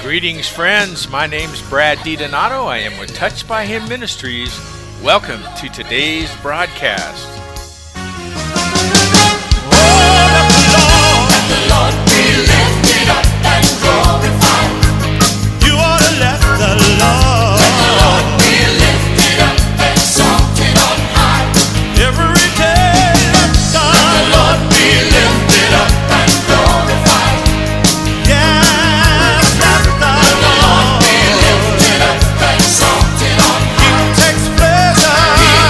Greetings, friends. My name's Brad DiDonato. I am with Touched by Him Ministries. Welcome to today's broadcast. Let the Lord be lifted up and glorified. You ought to let the Lord be lifted up, exalted on high. Every day let the Lord be lifted up and glorified. Yes, let the Lord be lifted up, exalted on high. He takes pleasure.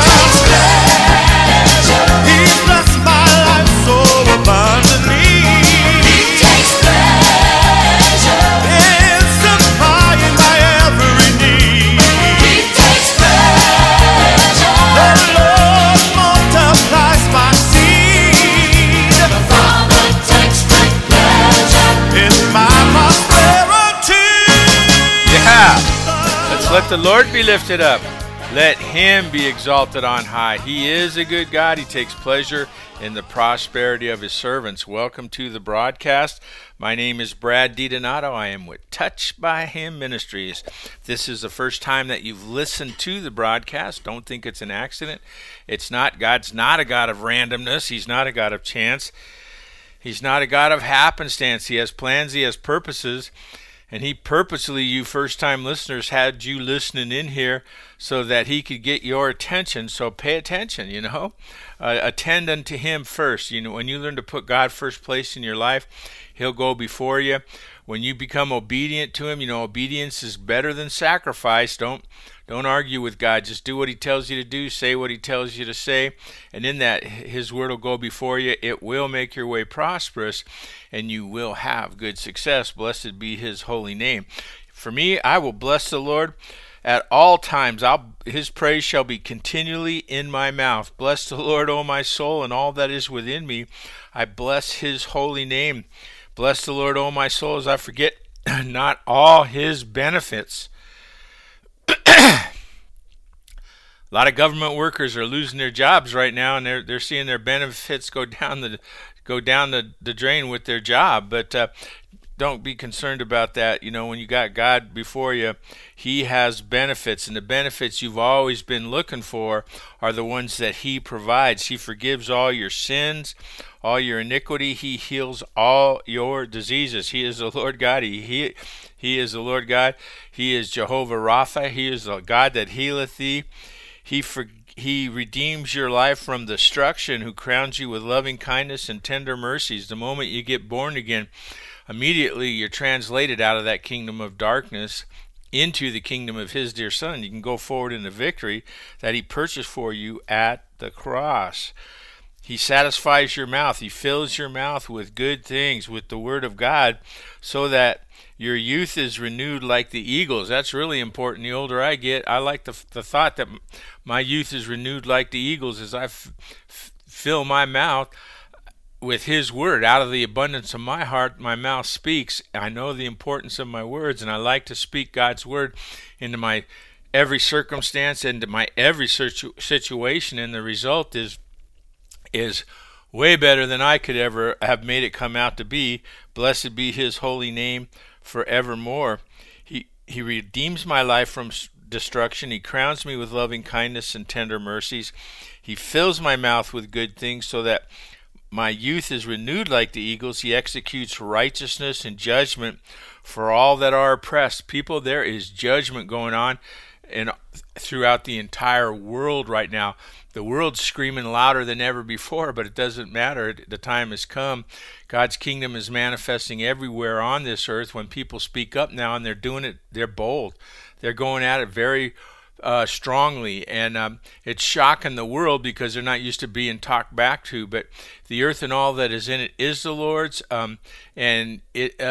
He's blessed my life so abundantly. He takes pleasure in supplying my every need. He takes pleasure. The Lord multiplies my seed. The Father takes great pleasure in my prosperity. Yeah. Let's let the Lord be lifted up. Let Him be exalted on high. He is a good God. He takes pleasure in the prosperity of His servants. Welcome to the broadcast. My name is Brad DiDonato. I am with Touched by Him Ministries. If this is the first time that you've listened to the broadcast, don't think it's an accident. It's not. God's not a God of randomness. He's not a God of chance. He's not a God of happenstance. He has plans. He has purposes. And He purposely, you first-time listeners, had you listening in here so that He could get your attention. So pay attention, attend unto Him first. When you learn to put God first place in your life, He'll go before you. When you become obedient to Him, obedience is better than sacrifice. Don't argue with God. Just do what He tells you to do. Say what He tells you to say. And in that, His word will go before you. It will make your way prosperous, and you will have good success. Blessed be His holy name. For me, I will bless the Lord at all times. His praise shall be continually in my mouth. Bless the Lord, O my soul, and all that is within me. I bless His holy name. Bless the Lord, O my soul, as I forget not all His benefits. A lot of government workers are losing their jobs right now, and they're seeing their benefits go down the drain with their job. But don't be concerned about that. When you got God before you, He has benefits, and the benefits you've always been looking for are the ones that He provides. He forgives all your sins, all your iniquity. He heals all your diseases. He is the Lord God. He is the Lord God. He is Jehovah Rapha. He is the God that healeth thee. He redeems your life from destruction, who crowns you with loving kindness and tender mercies. The moment you get born again, immediately you're translated out of that kingdom of darkness into the kingdom of His dear Son. You can go forward in the victory that He purchased for you at the cross. He satisfies your mouth. He fills your mouth with good things, with the Word of God, so that your youth is renewed like the eagles. That's really important. The older I get, I like the thought that my youth is renewed like the eagles as I fill my mouth with His Word. Out of the abundance of my heart, my mouth speaks. I know the importance of my words, and I like to speak God's Word into my every circumstance and my every situation, and the result is way better than I could ever have made it come out to be. Blessed be His holy name forevermore. He redeems my life from destruction. He crowns me with loving kindness and tender mercies. He fills my mouth with good things so that my youth is renewed like the eagles. He executes righteousness and judgment for all that are oppressed. People, there is judgment going on throughout the entire world right now. The world's screaming louder than ever before, but it doesn't matter. The time has come. God's kingdom is manifesting everywhere on this earth. When people speak up now, and they're doing it, they're bold. They're going at it very strongly, and it's shocking the world because they're not used to being talked back to. But the earth and all that is in it is the Lord's, and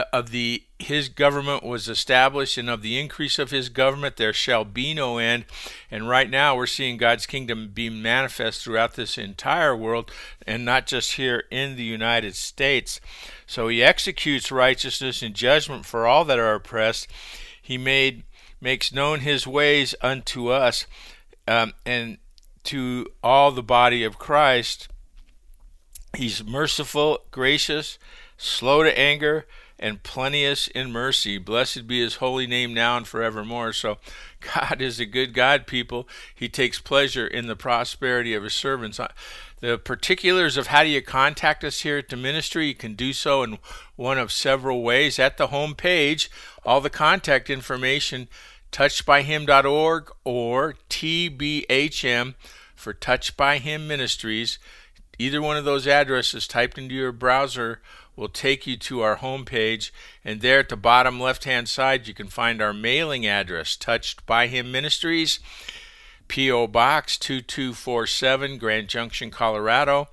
His government was established, and of the increase of His government there shall be no end. And right now we're seeing God's kingdom be manifest throughout this entire world, and not just here in the United States. So He executes righteousness and judgment for all that are oppressed. He makes known His ways unto us, and to all the body of Christ. He's merciful, gracious, slow to anger, and plenteous in mercy. Blessed be his holy name now and forevermore. So God is a good God, people. He takes pleasure in the prosperity of his servants. The particulars of how do you contact us here at the ministry, you can do so in one of several ways. At the home page, all the contact information, touchedbyhim.org or TBHM for Touched by Him Ministries. Either one of those addresses typed into your browser will take you to our homepage, and there at the bottom left-hand side you can find our mailing address, Touched by Him Ministries, P.O. Box 2247, Grand Junction, Colorado,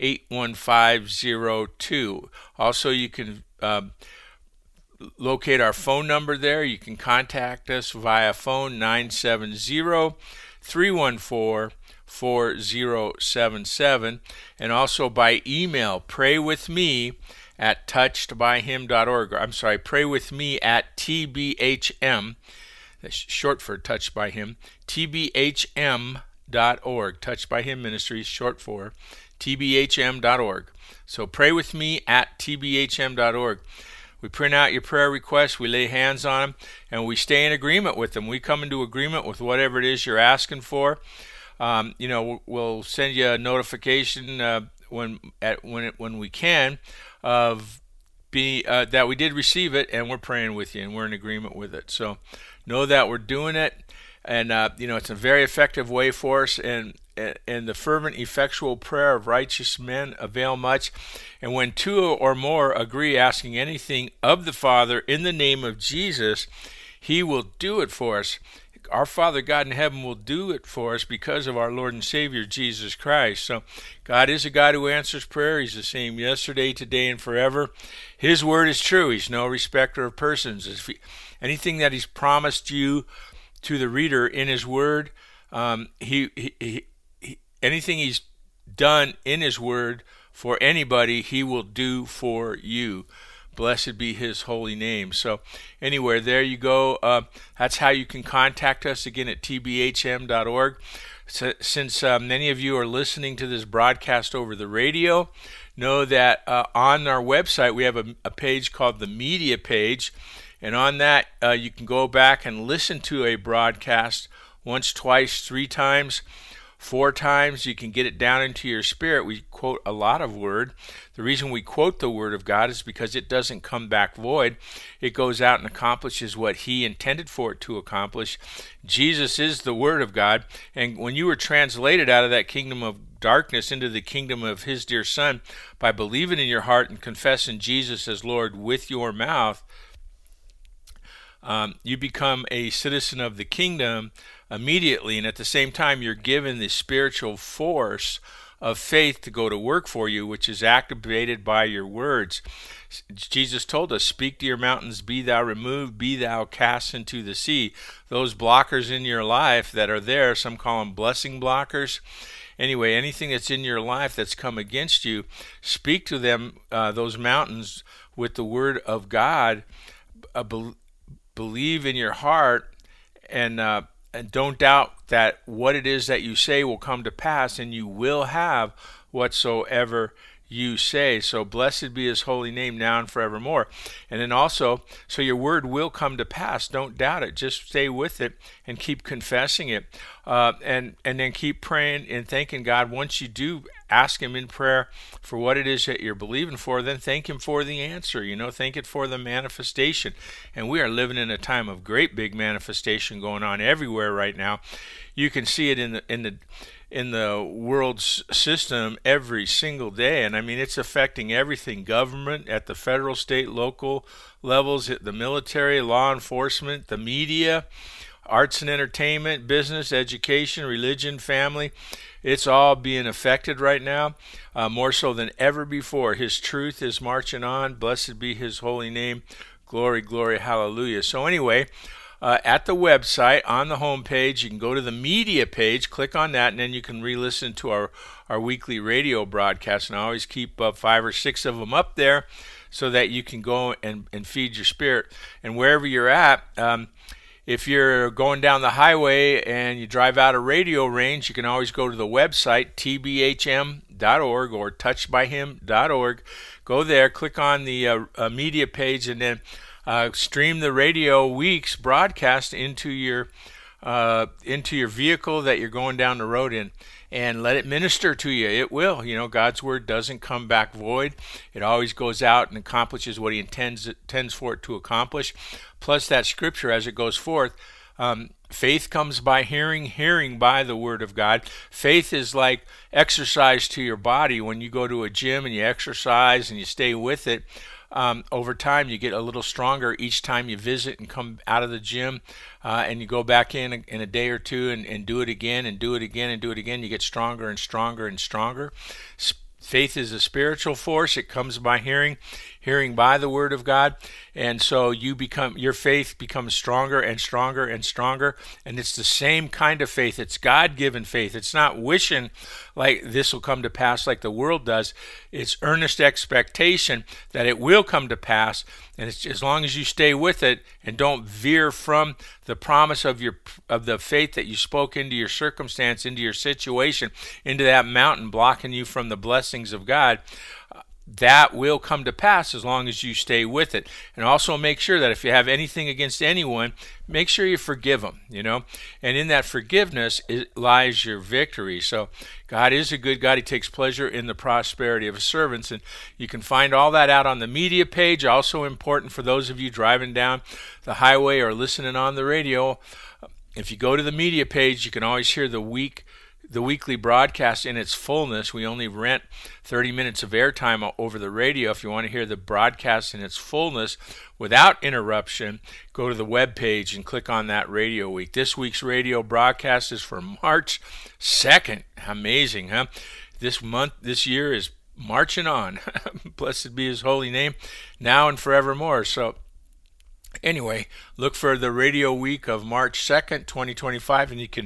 81502. Also, you can locate our phone number there. You can contact us via phone 970-314-4077, and also by email, praywithme@touchedbyhim.org. I'm sorry, praywithme@TBHM. That's short for Touched by Him. TBHM.org. Touched by Him Ministries, short for TBHM.org. So pray with me at TBHM.org. We print out your prayer requests, we lay hands on them, and we stay in agreement with them. We come into agreement with whatever it is you're asking for. We'll send you a notification when we can of that we did receive it, and we're praying with you, and we're in agreement with it. So know that we're doing it, and it's a very effective way for us, and the fervent, effectual prayer of righteous men avail much. And when two or more agree asking anything of the Father in the name of Jesus, He will do it for us. Our Father God in heaven will do it for us because of our Lord and Savior, Jesus Christ. So God is a God who answers prayer. He's the same yesterday, today, and forever. His word is true. He's no respecter of persons. Anything that He's promised you to the reader in His word, anything He's done in His word for anybody, He will do for you. Blessed be His holy name. So anyway, there you go. That's how you can contact us, again, at tbhm.org. So, since many of you are listening to this broadcast over the radio, know that on our website we have a page called the media page, and on that you can go back and listen to a broadcast once, twice, 3 times, 4 times. You can get it down into your spirit. We quote a lot of word. The reason we quote the word of God is because it doesn't come back void. It goes out and accomplishes what He intended for it to accomplish. Jesus is the word of God, and when you were translated out of that kingdom of darkness into the kingdom of His dear Son by believing in your heart and confessing Jesus as Lord with your mouth, you become a citizen of the kingdom immediately, and at the same time you're given the spiritual force of faith to go to work for you, which is activated by your words. Jesus told us, speak to your mountains, be thou removed, be thou cast into the sea. Those blockers in your life that are there, some call them blessing blockers. Anyway, anything that's in your life that's come against you, speak to them, those mountains, with the word of God. Believe in your heart, and don't doubt that what it is that you say will come to pass, and you will have whatsoever you say. So blessed be His holy name now and forevermore. And then also, so your word will come to pass. Don't doubt it. Just stay with it and keep confessing it, and then keep praying and thanking God. Once you do ask Him in prayer for what it is that you're believing for, then thank Him for the answer. Thank it for the manifestation. And we are living in a time of great big manifestation going on everywhere right now. You can see it in the world's system every single day, and I mean it's affecting everything: government at the federal, state, local levels, the military, law enforcement, the media, arts and entertainment, business, education, religion, family. It's all being affected right now, more so than ever before. His truth is marching on. Blessed be His holy name. Glory, glory, hallelujah. So anyway, at the website, on the home page, you can go to the media page, click on that, and then you can re-listen to our weekly radio broadcast. And I always keep 5 or 6 of them up there so that you can go and feed your spirit. And wherever you're at, if you're going down the highway and you drive out of radio range, you can always go to the website, tbhm.org or touchedbyhim.org. Go there, click on the media page, and then stream the Radio Week's broadcast into your vehicle that you're going down the road in, and let it minister to you. It will. God's word doesn't come back void. It always goes out and accomplishes what he intends for it to accomplish. Plus that scripture as it goes forth, faith comes by hearing, hearing by the word of God. Faith is like exercise to your body. When you go to a gym and you exercise and you stay with it, over time you get a little stronger each time you visit and come out of the gym, and you go back in a day or two and do it again and do it again and do it again. You get stronger and stronger and stronger. Faith is a spiritual force. It comes by hearing, hearing by the word of God. And so your faith becomes stronger and stronger and stronger. And it's the same kind of faith. It's God-given faith. It's not wishing like this will come to pass like the world does. It's earnest expectation that it will come to pass. And it's as long as you stay with it and don't veer from the promise of the faith that you spoke into your circumstance, into your situation, into that mountain blocking you from the blessings of God, that will come to pass as long as you stay with it. And also make sure that if you have anything against anyone, make sure you forgive them, And in that forgiveness lies your victory. So God is a good God. He takes pleasure in the prosperity of his servants. And you can find all that out on the media page. Also important for those of you driving down the highway or listening on the radio. If you go to the media page, you can always hear the weekly broadcast in its fullness. We only rent 30 minutes of airtime over the radio. If you want to hear the broadcast in its fullness without interruption, go to the web page and click on that Radio Week. This week's radio broadcast is for March 2nd. Amazing, huh? This year is marching on. Blessed be his holy name, now and forevermore. So anyway, look for the Radio Week of March 2nd, 2025, and you can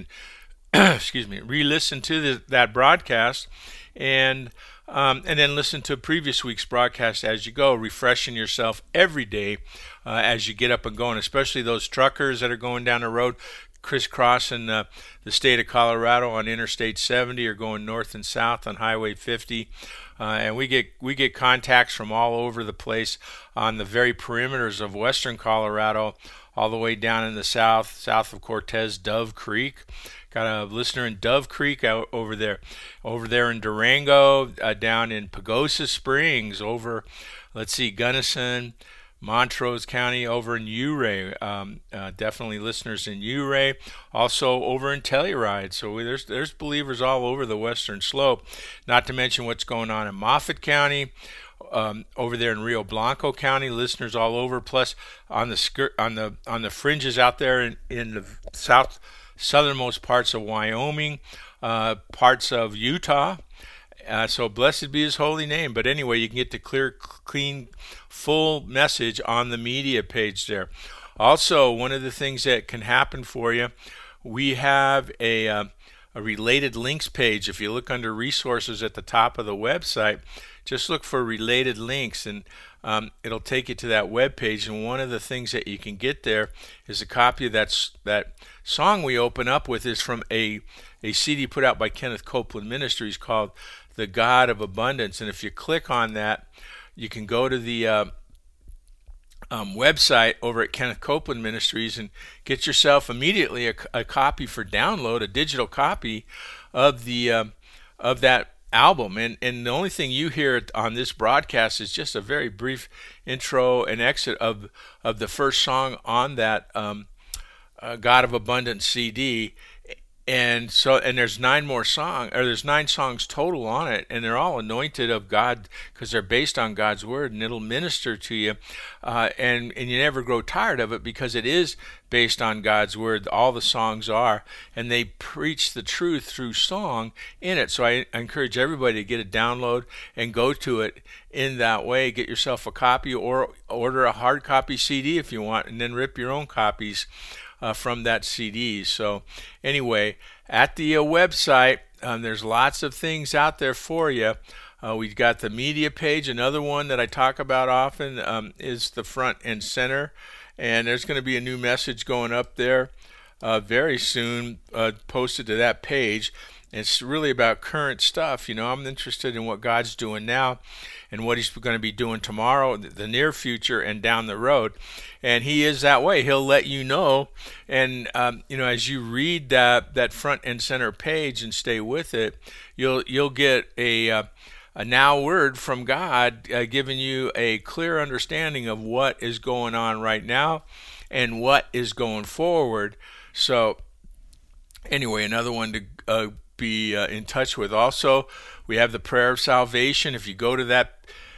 re-listen to that broadcast, and then listen to previous week's broadcast as you go, refreshing yourself every day as you get up and going, especially those truckers that are going down the road, crisscrossing the state of Colorado on Interstate 70 or going north and south on Highway 50. And we get contacts from all over the place on the very perimeters of western Colorado, all the way down in the south of Cortez, Dove Creek. Got a listener in Dove Creek over there in Durango, down in Pagosa Springs, over, Gunnison, Montrose County, over in Ouray. Definitely listeners in Ouray. Also over in Telluride. So there's believers all over the western slope. Not to mention what's going on in Moffat County. Over there in Rio Blanco County, listeners all over. Plus on the fringes out there in the southernmost parts of Wyoming, parts of Utah. So blessed be his holy name. But anyway, you can get the clear, clean, full message on the media page there. Also, one of the things that can happen for you, we have a related links page. If you look under resources at the top of the website, just look for related links, and it'll take you to that web page. And one of the things that you can get there is a copy of that song we open up with is from a CD put out by Kenneth Copeland Ministries called The God of Abundance. And if you click on that, you can go to the website over at Kenneth Copeland Ministries and get yourself immediately a copy for download, a digital copy of that album. And the only thing you hear on this broadcast is just a very brief intro and exit of the first song on that God of Abundance CD. And there's 9 songs total on it, and they're all anointed of God because they're based on God's word, and it'll minister to you, and you never grow tired of it because it is based on God's word. All the songs are, and they preach the truth through song in it. So I encourage everybody to get a download and go to it in that way. Get yourself a copy or order a hard copy CD if you want, and then rip your own copies from that CD. So anyway, at the website, there's lots of things out there for you. We've got the media page. Another one that I talk about often is the front and center. And there's going to be a new message going up there very soon, posted to that page. It's really about current stuff. I'm interested in what God's doing now and what he's going to be doing tomorrow, the near future, and down the road. And he is that way. He'll let you know. And, as you read that front and center page and stay with it, you'll get a now word from God giving you a clear understanding of what is going on right now and what is going forward. So anyway, another one to be in touch with. Also, we have the prayer of salvation. If you go to that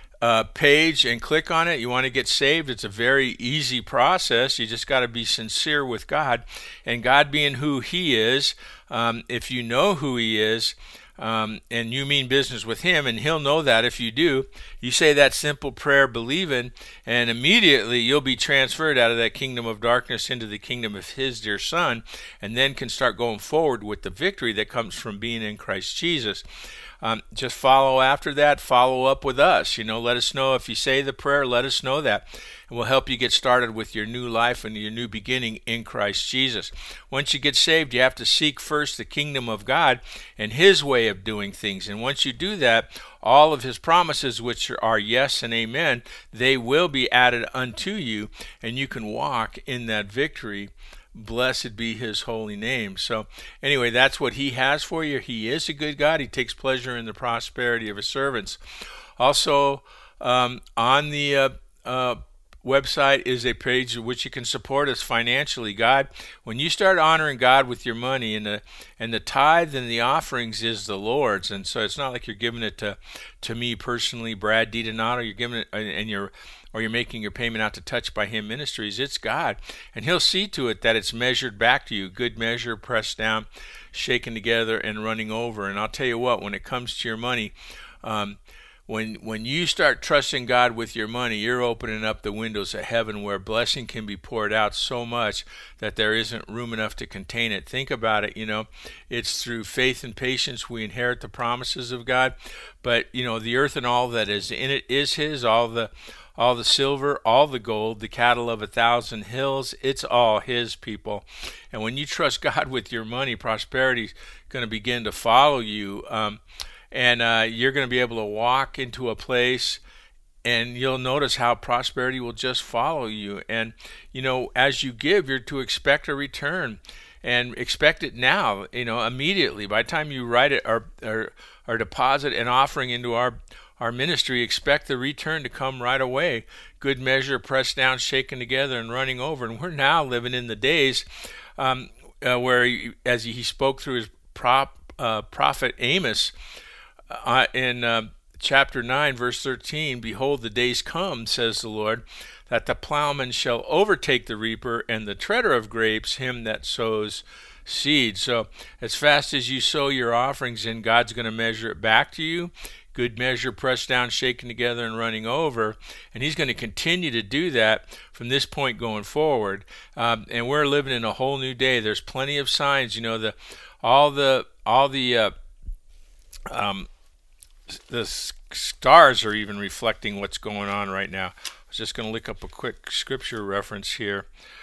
page and click on it, you want to get saved. It's a very easy process. You just got to be sincere with God, and God being who he is, if you know who he is, and you mean business with him, and he'll know that if you do. You say that simple prayer believing, and immediately you'll be transferred out of that kingdom of darkness into the kingdom of his dear son, and then can start going forward with the victory that comes from being in Christ Jesus. Just follow after that. Follow up with us. Let us know if you say the prayer. Let us know that, and we'll help you get started with your new life and your new beginning in Christ Jesus. Once you get saved, you have to seek first the kingdom of God and his way of doing things. And once you do that, all of his promises, which are yes and amen, they will be added unto you, and you can walk in that victory. Blessed be his holy name. So anyway, that's what he has for you. He is a good God. He takes pleasure in the prosperity of his servants. Also, on the website is a page in which you can support us financially. When you start honoring God with your money, and the tithe and the offerings is the Lord's, and so it's not like you're giving it to me personally, Brad DiDonato. You're giving it, or you're making your payment out to Touched by Him Ministries. It's God, and he'll see to it that it's measured back to you. Good measure, pressed down, shaken together, and running over. And I'll tell you what, when it comes to your money, when you start trusting God with your money, you're opening up the windows of heaven where blessing can be poured out so much that there isn't room enough to contain it. Think about it. It's through faith and patience we inherit the promises of God. But the earth and all that is in it is his. All the silver, all the gold, the cattle of 1,000 hills, it's all his, people. And when you trust God with your money, prosperity is going to begin to follow you. And you're going to be able to walk into a place, and you'll notice how prosperity will just follow you. And, as you give, you're to expect a return, and expect it now, immediately. By the time you write it or deposit an offering into our ministry, expect the return to come right away. Good measure, pressed down, shaken together, and running over. And we're now living in the days where, as he spoke through his prophet Amos, in chapter 9, verse 13, behold, the days come, says the Lord, that the plowman shall overtake the reaper, and the treader of grapes him that sows seed. So as fast as you sow your offerings in, God's going to measure it back to you. Good measure, pressed down, shaken together, and running over. And he's going to continue to do that from this point going forward. And we're living in a whole new day. There's plenty of signs. All the stars are even reflecting what's going on right now. I was just going to look up a quick scripture reference here.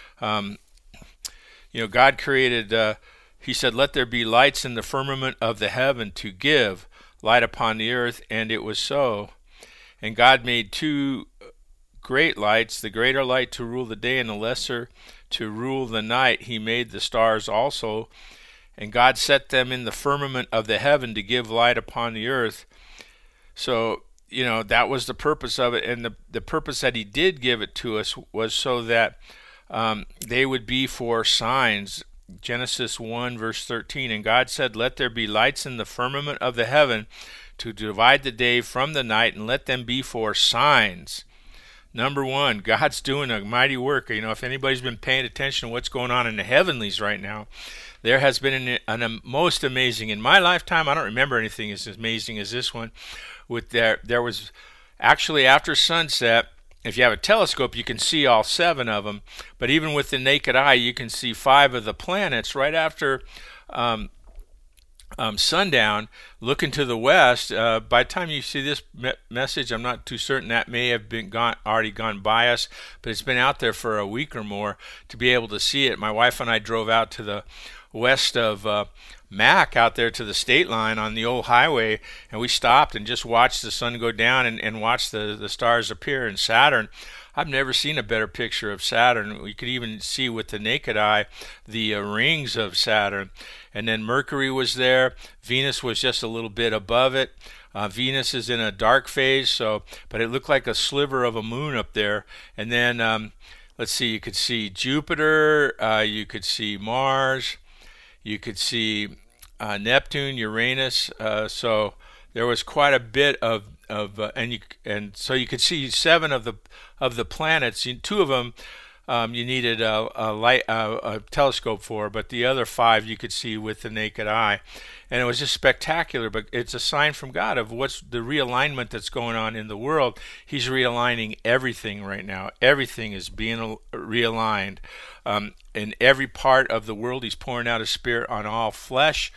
God created, he said, let there be lights in the firmament of the heaven to give light upon the earth, and it was so. And God made two great lights, the greater light to rule the day and the lesser to rule the night. He made the stars also, and God set them in the firmament of the heaven to give light upon the earth. So, that was the purpose of it, and the purpose that he did give it to us was so that they would be for signs. Genesis 1, verse 13, and God said, let there be lights in the firmament of the heaven to divide the day from the night, and let them be for signs. Number one, God's doing a mighty work. If anybody's been paying attention to what's going on in the heavenlies right now, there has been an most amazing, in my lifetime, I don't remember anything as amazing as this one. There was actually, after sunset, if you have a telescope, you can see all 7 of them. But even with the naked eye, you can see 5 of the planets right after sundown, looking to the west. By the time you see this message, I'm not too certain that may have been already gone by us, but it's been out there for a week or more to be able to see it. My wife and I drove out to the west of Mac, out there to the state line on the old highway, and we stopped and just watched the sun go down and watched the stars appear in Saturn. I've never seen a better picture of Saturn. You could even see with the naked eye the rings of Saturn. And then Mercury was there. Venus was just a little bit above it. Venus is in a dark phase, but it looked like a sliver of a moon up there. And then, let's see, you could see Jupiter, you could see Mars, you could see Neptune, Uranus. So there was quite a bit of so you could see 7 of the planets. 2 of them you needed a telescope for, but the other 5 you could see with the naked eye, and it was just spectacular. But it's a sign from God of what's the realignment that's going on in the world. He's realigning everything right now. Everything is being realigned in every part of the world. He's pouring out His Spirit on all flesh.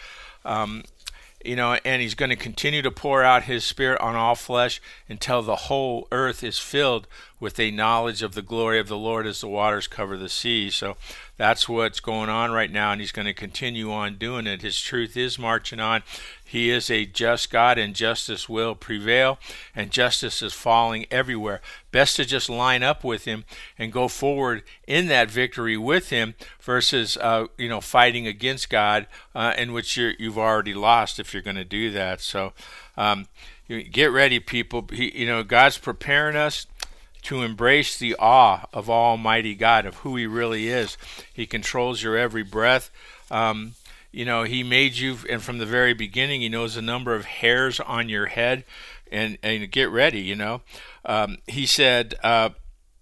And He's going to continue to pour out His Spirit on all flesh until the whole earth is filled with a knowledge of the glory of the Lord as the waters cover the sea. So that's what's going on right now, and He's going to continue on doing it. His truth is marching on. He is a just God, and justice will prevail, and justice is falling everywhere. Best to just line up with Him and go forward in that victory with Him versus fighting against God, in which you've already lost if you're going to do that. So get ready, people. God's preparing us to embrace the awe of Almighty God, of who He really is. He controls your every breath. He made you, and from the very beginning, He knows the number of hairs on your head. And get ready, He said, and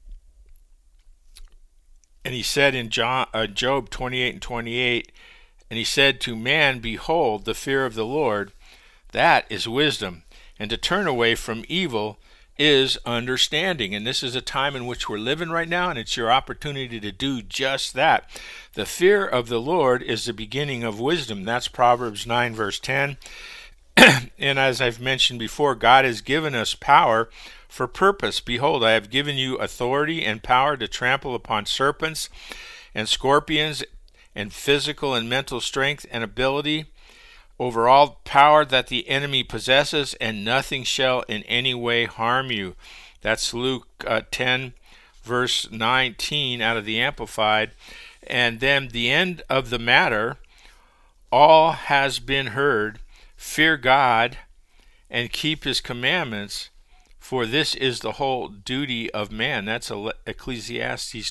He said in Job 28:28, and He said to man, behold, the fear of the Lord, that is wisdom, and to turn away from evil is understanding. And this is a time in which we're living right now, and it's your opportunity to do just that. The fear of the Lord is the beginning of wisdom. That's Proverbs 9 verse 10. And as I've mentioned before, God has given us power for purpose. Behold, I have given you authority and power to trample upon serpents and scorpions, and physical and mental strength and ability over all power that the enemy possesses, and nothing shall in any way harm you. That's Luke 10 verse 19 out of the Amplified. And then the end of the matter, all has been heard. Fear God and keep His commandments, for this is the whole duty of man. That's Ecclesiastes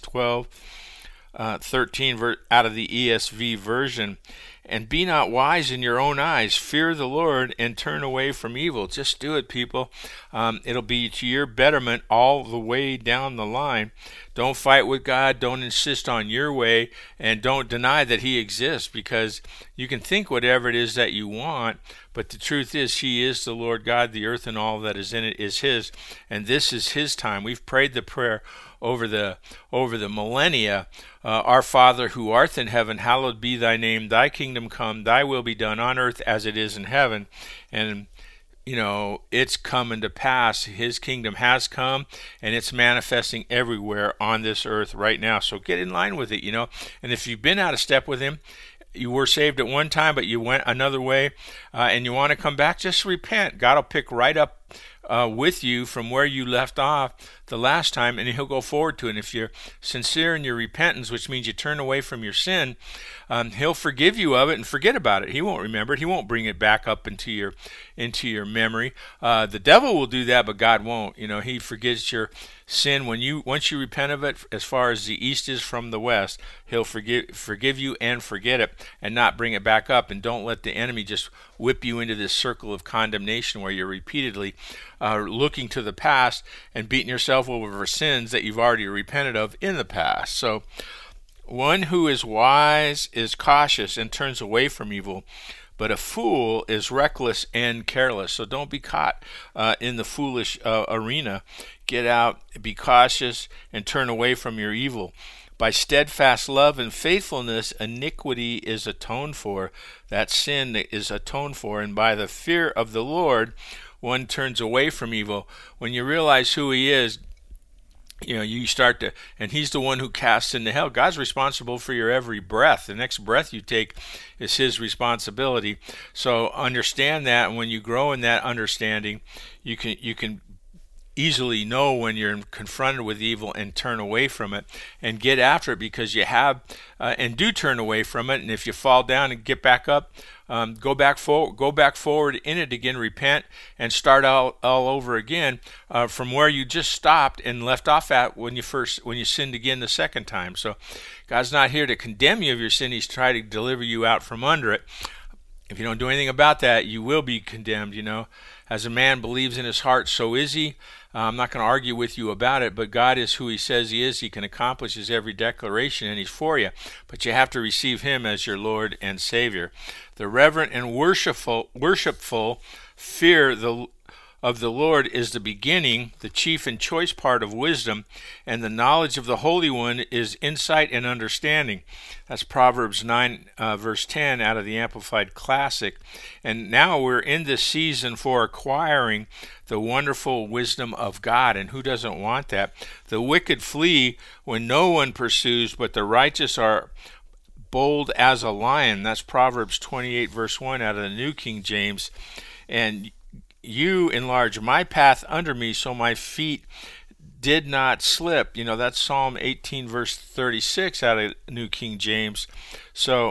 12:13 out of the ESV version. And be not wise in your own eyes. Fear the Lord and turn away from evil. Just do it, people. It'll be to your betterment all the way down the line. Don't fight with God. Don't insist on your way. And don't deny that He exists, because you can think whatever it is that you want, but the truth is He is the Lord God. The earth and all that is in it is His. And this is His time. We've prayed the prayer over the millennia. Our Father who art in heaven, hallowed be Thy name. Thy kingdom come, Thy will be done on earth as it is in heaven. And it's coming to pass. His kingdom has come, and it's manifesting everywhere on this earth right now. So get in line with it, And if you've been out of step with Him, you were saved at one time, but you went another way, and you want to come back, just repent. God will pick right up with you from where you left off the last time, and He'll go forward to it. And if you're sincere in your repentance, which means you turn away from your sin, He'll forgive you of it and forget about it. He won't remember it. He won't bring it back up into your memory. The devil will do that, but God won't. He forgives your sin once you repent of it, as far as the east is from the west. He'll forgive you and forget it, and not bring it back up. And don't let the enemy just whip you into this circle of condemnation where you're repeatedly looking to the past and beating yourself over for sins that you've already repented of in the past. So one who is wise is cautious and turns away from evil, but a fool is reckless and careless. So don't be caught in the foolish arena. Get out, be cautious, and turn away from your evil. By steadfast love and faithfulness, iniquity is atoned for. That sin is atoned for. And by the fear of the Lord, one turns away from evil. When you realize who he is, you start to, and he's the one who casts into hell. God's responsible for your every breath. The next breath you take is his responsibility. So understand that, and when you grow in that understanding, you can easily know when you're confronted with evil and turn away from it and get after it, because you have and do turn away from it. And if you fall down and get back up, go back forward in it again, repent, and start all over again from where you just stopped and left off at when you sinned again the second time. So God's not here to condemn you of your sin. He's trying to deliver you out from under it. If you don't do anything about that, you will be condemned. As a man believes in his heart, so is he. I'm not going to argue with you about it, but God is who he says he is. He can accomplish his every declaration, and he's for you. But you have to receive him as your Lord and Savior. The reverent and worshipful fear of the Lord is the beginning, the chief and choice part of wisdom, and the knowledge of the Holy One is insight and understanding. That's Proverbs 9, verse 10 out of the Amplified Classic. And now we're in this season for acquiring the wonderful wisdom of God, and who doesn't want that? The wicked flee when no one pursues, but the righteous are bold as a lion. That's Proverbs 28, verse 1 out of the New King James. And you enlarge my path under me, so my feet did not slip. That's Psalm 18, verse 36 out of New King James. So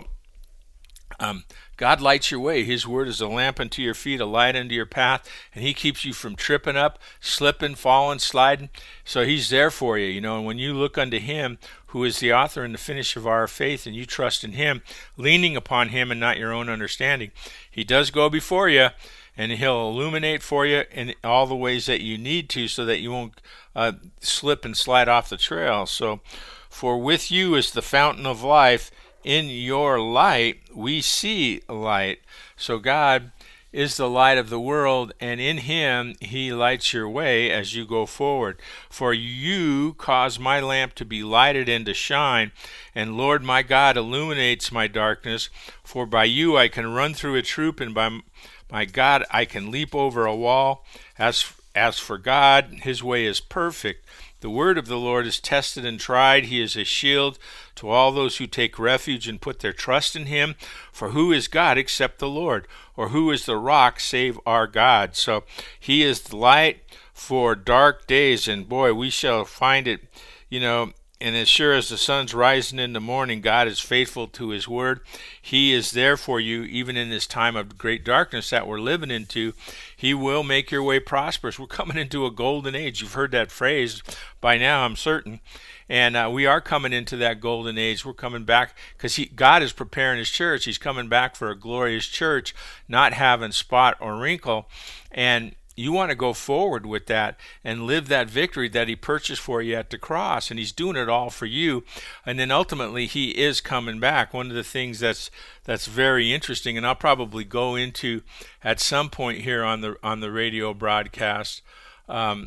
God lights your way. His word is a lamp unto your feet, a light unto your path, and he keeps you from tripping up, slipping, falling, sliding. So he's there for you, and when you look unto him, who is the author and the finisher of our faith, and you trust in him, leaning upon him and not your own understanding, he does go before you, and he'll illuminate for you in all the ways that you need to, so that you won't slip and slide off the trail. So, for with you is the fountain of life. In your light we see light. So God is the light of the world, and in him he lights your way as you go forward. For you cause my lamp to be lighted and to shine, and Lord my God illuminates my darkness. For by you I can run through a troop, and by my God, I can leap over a wall. As for God, his way is perfect. The word of the Lord is tested and tried. He is a shield to all those who take refuge and put their trust in him. For who is God except the Lord? Or who is the rock save our God? So he is the light for dark days. And boy, we shall find it, and as sure as the sun's rising in the morning, God is faithful to his word. He is there for you, even in this time of great darkness that we're living into. He will make your way prosperous. We're coming into a golden age. You've heard that phrase by now, I'm certain. And we are coming into that golden age. We're coming back because God is preparing his church. He's coming back for a glorious church, not having spot or wrinkle. And you want to go forward with that and live that victory that he purchased for you at the cross, and he's doing it all for you. And then ultimately he is coming back. One of the things that's very interesting, and I'll probably go into at some point here on the radio broadcast. Let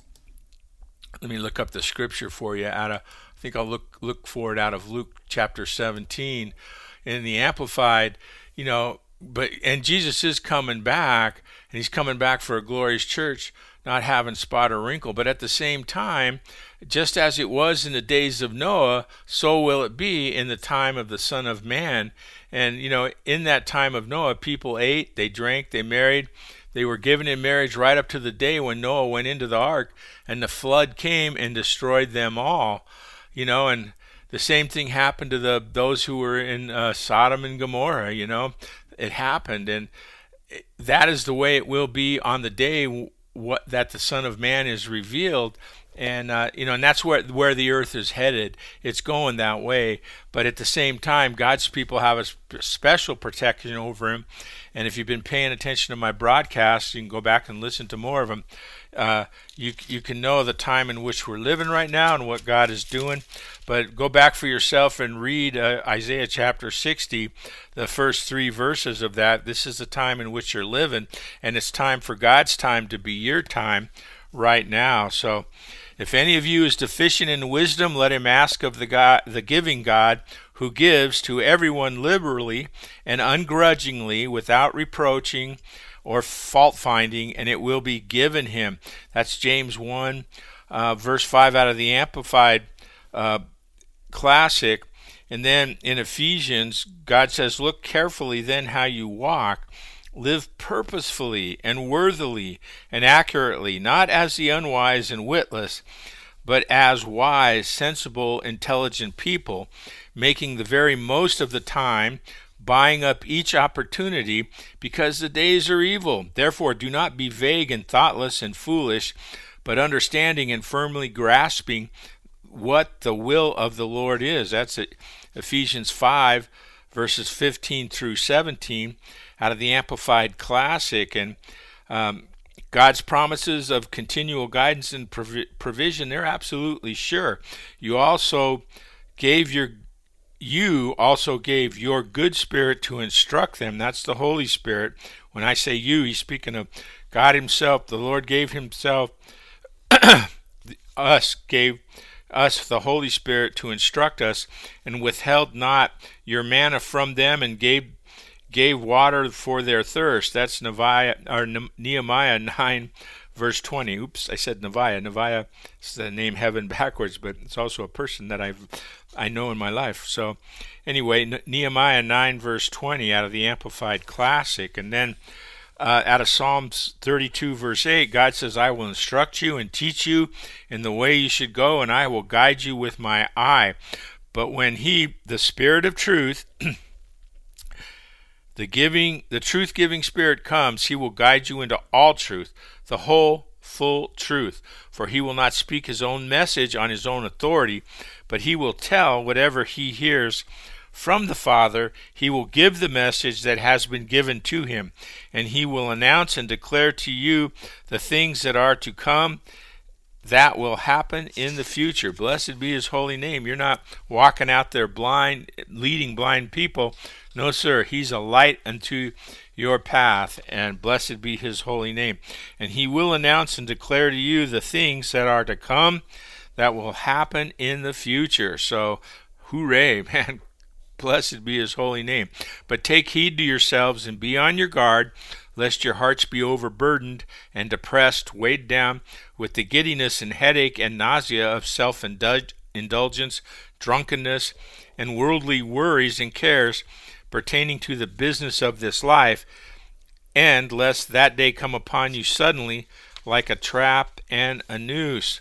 me look up the scripture for you. I think I'll look for it out of Luke chapter 17 in the Amplified. And Jesus is coming back, and he's coming back for a glorious church, not having spot or wrinkle. But at the same time, just as it was in the days of Noah, so will it be in the time of the Son of Man. And, in that time of Noah, people ate, they drank, they married. They were given in marriage right up to the day when Noah went into the ark, and the flood came and destroyed them all. And the same thing happened to those who were in Sodom and Gomorrah. It happened, and that is the way it will be on the day that the Son of Man is revealed. And and that's where the earth is headed. It's going that way. But at the same time, God's people have a special protection over him. And if you've been paying attention to my broadcasts, you can go back and listen to more of them. You can know the time in which we're living right now and what God is doing. But go back for yourself and read Isaiah chapter 60, the first 3 verses of that. This is the time in which you're living, and it's time for God's time to be your time right now. So If any of you is deficient in wisdom, let him ask of the giving God, who gives to everyone liberally and ungrudgingly, without reproaching or fault finding, and it will be given him. That's James 1, verse 5 out of the Amplified Classic. And then in Ephesians, God says, look carefully then how you walk. Live purposefully and worthily and accurately, not as the unwise and witless, but as wise, sensible, intelligent people, making the very most of the time, buying up each opportunity, because the days are evil. Therefore, do not be vague and thoughtless and foolish, but understanding and firmly grasping what the will of the Lord is. That's it, Ephesians 5, verses 15 through 17, out of the Amplified Classic. And God's promises of continual guidance and provision, they're absolutely sure. You also gave your good Spirit to instruct them. That's the Holy Spirit. When I say you, he's speaking of God himself. The Lord gave himself, gave us the Holy Spirit to instruct us, and withheld not your manna from them, and gave water for their thirst. That's Nehemiah 9, verse 20. Oops, I said Neviah. Neviah is the name heaven backwards, but it's also a person that I know in my life. So anyway, Nehemiah 9, verse 20 out of the Amplified Classic. And then out of Psalms 32, verse 8, God says, I will instruct you and teach you in the way you should go, and I will guide you with my eye. But when he, the Spirit of truth, the truth-giving Spirit comes, he will guide you into all truth, the whole full truth. For he will not speak his own message on his own authority, but he will tell whatever he hears from the Father. He will give the message that has been given to him, and he will announce and declare to you the things that are to come, that will happen in the future. Blessed be his holy name. You're not walking out there blind, leading blind people. No, sir. He's a light unto your path, and blessed be his holy name. And he will announce and declare to you the things that are to come, that will happen in the future. So, hooray, man. Blessed be his holy name. But take heed to yourselves and be on your guard, lest your hearts be overburdened and depressed, weighed down with the giddiness and headache and nausea of self-indulgence, drunkenness, and worldly worries and cares pertaining to the business of this life, and lest that day come upon you suddenly like a trap and a noose.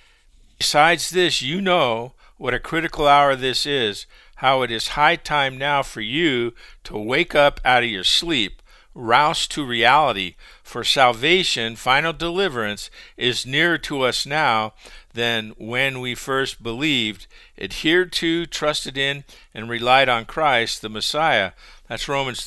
Besides this, you know what a critical hour this is, how it is high time now for you to wake up out of your sleep, roused to reality, for salvation, final deliverance, is nearer to us now than when we first believed, adhered to, trusted in, and relied on Christ, the Messiah. That's Romans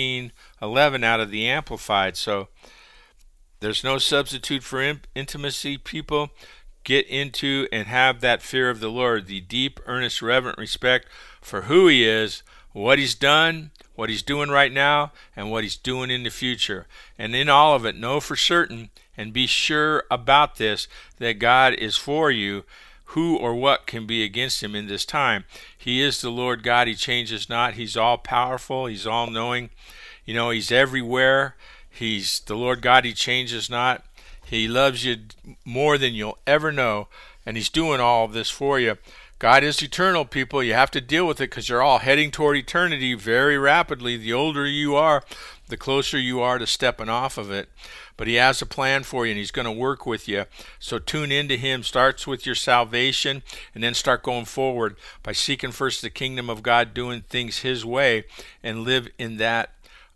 13:11 out of the Amplified. So there's no substitute for intimacy, people. Get into and have that fear of the Lord, the deep, earnest, reverent respect for who he is, what he's done, what he's doing right now, and what he's doing in the future. And in all of it, know for certain and be sure about this, that God is for you. Who or what can be against him in this time? He is the Lord God. He changes not. He's all powerful. He's all knowing. You know, he's everywhere. He's the Lord God. He changes not. He loves you more than you'll ever know, and he's doing all of this for you. God is eternal, people. You have to deal with it because you're all heading toward eternity very rapidly. The older you are, the closer you are to stepping off of it. But he has a plan for you, and he's going to work with you. So tune into him. Starts with your salvation, and then start going forward by seeking first the kingdom of God, doing things his way, and live in that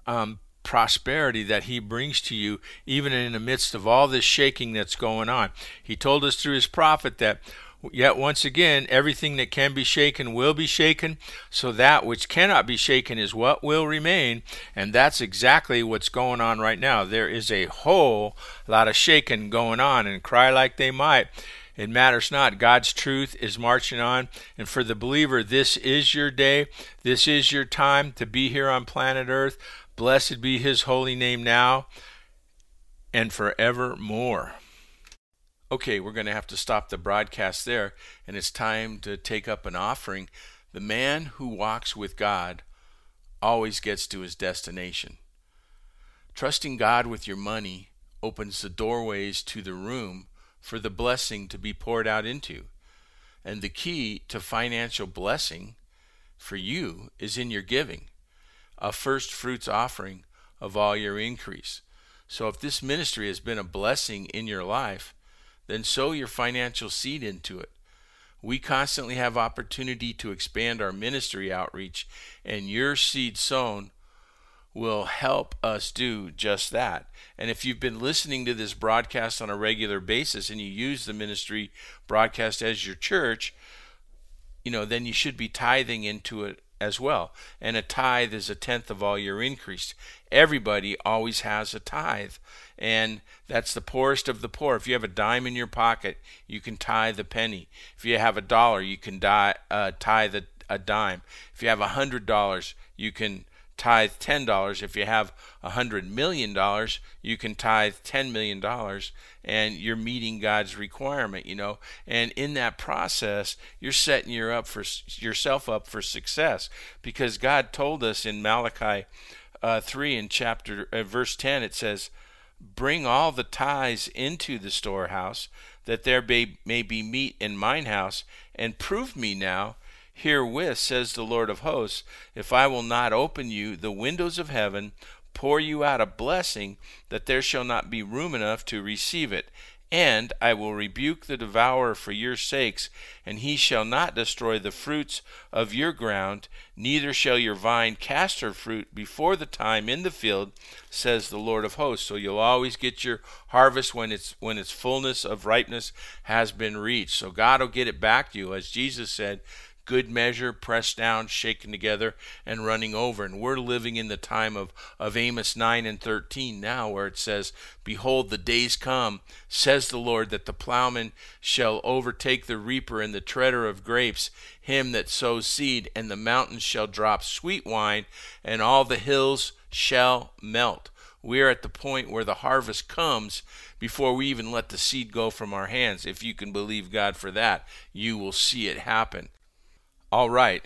prosperity that he brings to you, even in the midst of all this shaking that's going on. He told us through his prophet that yet once again, everything that can be shaken will be shaken, so that which cannot be shaken is what will remain, and that's exactly what's going on right now. There is a whole lot of shaking going on, and cry like they might, it matters not. God's truth is marching on, and for the believer, this is your day, this is your time to be here on planet Earth. Blessed be his holy name now and forevermore. Okay, we're going to have to stop the broadcast there, and it's time to take up an offering. The man who walks with God always gets to his destination. Trusting God with your money opens the doorways to the room for the blessing to be poured out into. And the key to financial blessing for you is in your giving, a first fruits offering of all your increase. So if this ministry has been a blessing in your life, then sow your financial seed into it. We constantly have opportunity to expand our ministry outreach, and your seed sown will help us do just that. And if you've been listening to this broadcast on a regular basis and you use the ministry broadcast as your church, then you should be tithing into it as well. And a tithe is 1/10 of all your increase. Everybody always has a tithe, and that's the poorest of the poor. If you have a dime in your pocket, you can tithe a penny. If you have $1, you can tithe a dime. If you have $100, you can tithe $10. If you have $100 million, you can tithe $10 million, and you're meeting God's requirement, And in that process, you're setting yourself up for success, because God told us in Malachi 3 in verse 10, it says, "Bring all the tithes into the storehouse, that there may be meat in mine house, and prove me now herewith, says the Lord of hosts, if I will not open you the windows of heaven, pour you out a blessing, that there shall not be room enough to receive it. And I will rebuke the devourer for your sakes, and he shall not destroy the fruits of your ground, neither shall your vine cast her fruit before the time in the field, says the Lord of hosts." So you'll always get your harvest when its fullness of ripeness has been reached. So God will get it back to you, as Jesus said, good measure, pressed down, shaken together, and running over. And we're living in the time of Amos 9 and 13 now, where it says, "Behold, the days come, says the Lord, that the plowman shall overtake the reaper and the treader of grapes, him that sows seed, and the mountains shall drop sweet wine, and all the hills shall melt." We are at the point where the harvest comes before we even let the seed go from our hands. If you can believe God for that, you will see it happen. All right,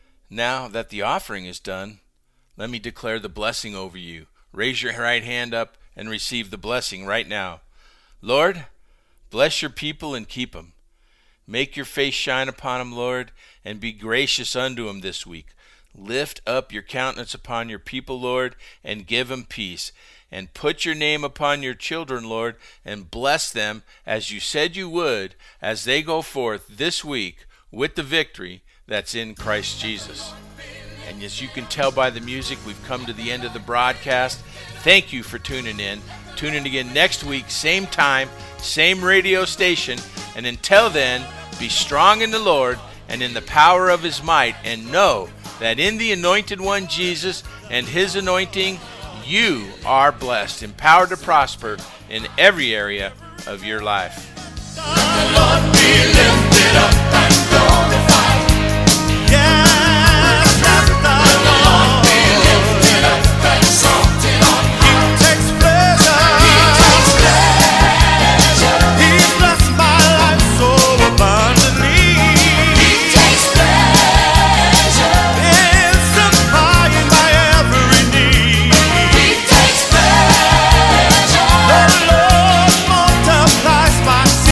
now that the offering is done, let me declare the blessing over you. Raise your right hand up and receive the blessing right now. Lord, bless your people and keep them. Make your face shine upon them, Lord, and be gracious unto them this week. Lift up your countenance upon your people, Lord, and give them peace. And put your name upon your children, Lord, and bless them as you said you would, as they go forth this week with the victory that's in Christ Jesus. And as you can tell by the music, we've come to the end of the broadcast. Thank you for tuning in. Tune in again next week, same time, same radio station. And until then, be strong in the Lord and in the power of his might, and know that in the Anointed One, Jesus, and his anointing, you are blessed, empowered to prosper in every area of your life. The Lord be lifted up.